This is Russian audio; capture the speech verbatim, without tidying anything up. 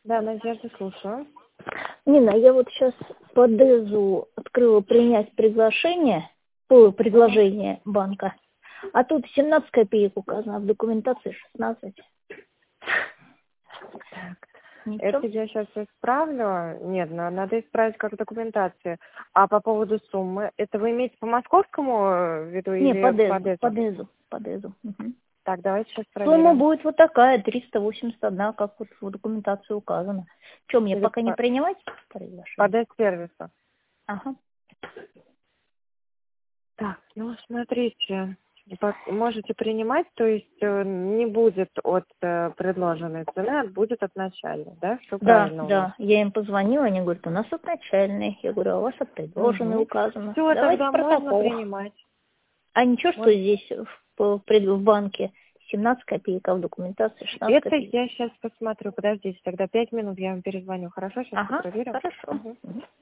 Да, Надежда, слушаю. Нина, я вот сейчас по ДЭЗу открыла принять приглашение, по предложение банка, а тут семнадцать копеек указано, а в документации шестнадцать. Так, Не это то? я сейчас исправлю. Нет, на- надо исправить как в документации. А по поводу суммы, это вы имеете по московскому э, виду Не, или по по ДЭЗу, по ДЭЗу? ДЭЗу, по ДЭЗу. Мгм. Так, давайте сейчас Сумма проверим. будет вот такая, триста восемьдесят один, как вот в документации указано. Что, мне Или пока не по, принимать по приглашение? ДЭЗ-сервису. Ага. Так, ну смотрите, по- можете принимать, то есть э, не будет от э, предложенной цены, а будет от начальной, да? Все Да, правильно у нас. да, я им позвонила, они говорят, у нас от начальной. Я говорю, а у вас от предложенной Угу. указано. Все, Давайте тогда можно протокол. принимать. А ничего, что Вот. здесь в, в пред- в банке семнадцать копеек, а в документации шестнадцать Это копеек. я сейчас посмотрю. Подождите, тогда пять минут я вам перезвоню. Хорошо, сейчас Ага, контролирую. хорошо. Угу. Мгм.